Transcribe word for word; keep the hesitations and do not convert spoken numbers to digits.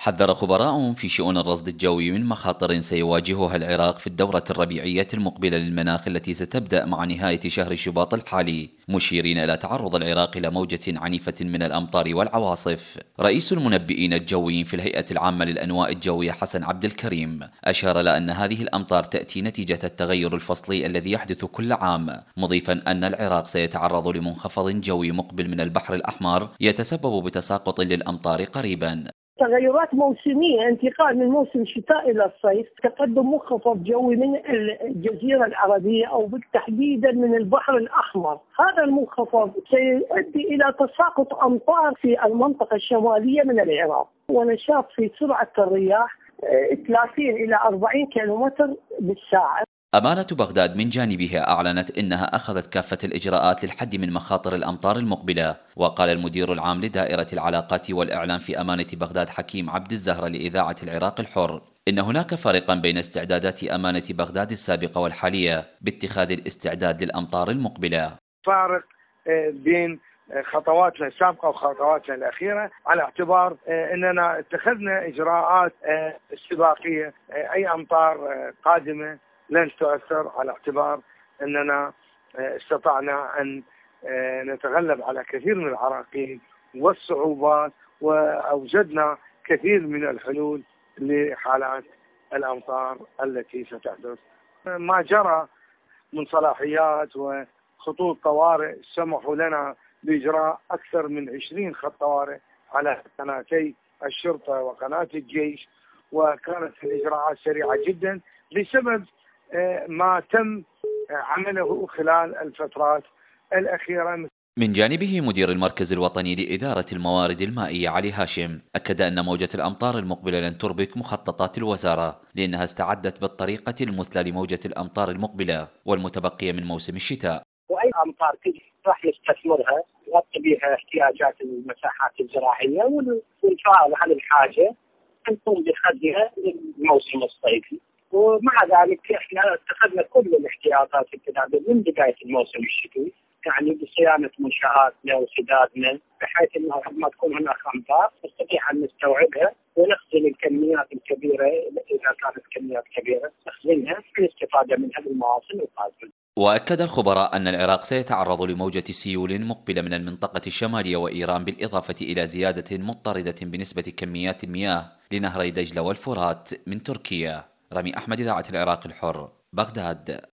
حذر خبراء في شؤون الرصد الجوي من مخاطر سيواجهها العراق في الدورة الربيعية المقبلة للمناخ التي ستبدأ مع نهاية شهر شباط الحالي، مشيرين إلى تعرض العراق إلى موجة عنيفة من الأمطار والعواصف. رئيس المنبئين الجويين في الهيئة العامة للأنواء الجوية حسن عبد الكريم أشار إلى أن هذه الأمطار تأتي نتيجة التغير الفصلي الذي يحدث كل عام، مضيفا أن العراق سيتعرض لمنخفض جوي مقبل من البحر الأحمر يتسبب بتساقط للأمطار قريبا. تغيرات موسمية، انتقال من موسم الشتاء إلى الصيف، تقدم منخفض جوي من الجزيرة العربية أو بالتحديد من البحر الأحمر. هذا المنخفض سيؤدي إلى تساقط أمطار في المنطقة الشمالية من العراق ونشاط في سرعة الرياح ثلاثين إلى أربعين كيلومتر بالساعة. أمانة بغداد من جانبها أعلنت إنها أخذت كافة الإجراءات للحد من مخاطر الأمطار المقبلة. وقال المدير العام لدائرة العلاقات والإعلام في أمانة بغداد حكيم عبد الزهرة لإذاعة العراق الحر إن هناك فرقا بين استعدادات أمانة بغداد السابقة والحالية باتخاذ الاستعداد للأمطار المقبلة. فارق بين خطواتنا السابقة وخطواتنا الأخيرة على اعتبار أننا اتخذنا إجراءات استباقية. أي أمطار قادمة لن تؤثر على اعتبار أننا استطعنا أن نتغلب على كثير من العراقيل والصعوبات، وأوجدنا كثير من الحلول لحالات الأمطار التي ستحدث. ما جرى من صلاحيات وخطوط طوارئ سمحوا لنا بإجراء أكثر من عشرين خط طوارئ على قناتي الشرطة وقناة الجيش، وكانت الإجراءات سريعة جدا بسبب ما تم عمله خلال الفترات الأخيرة. من جانبه مدير المركز الوطني لإدارة الموارد المائية علي هاشم أكد أن موجة الأمطار المقبلة لن تربك مخططات الوزارة، لأنها استعدت بالطريقة المثلى لموجة الأمطار المقبلة والمتبقية من موسم الشتاء. وأي أمطار تجي راح نستثمرها نغطي بها احتياجات المساحات الزراعية ونفعل عن الحاجة نقوم بخدها للموسم الصيفي. ومع ذلك احنا اتخذنا كل الاحتياطات التدابير من بدايه الموسم الشتوي، يعني بصيانه منشاتنا وسدادنا بحيث انه ما تكون هناك امطار نستطيع ان نستوعبها ونخزن الكميات الكبيره اذا كانت كميات كبيره نخزنها للاستفاده منها بالمواسم القادمه. وأكد الخبراء أن العراق سيتعرض لموجة سيول مقبلة من المنطقة الشمالية وإيران، بالإضافة إلى زيادة مضطردة بنسبة كميات المياه لنهري دجلة والفرات من تركيا. رامي أحمد، إذاعة العراق الحر، بغداد.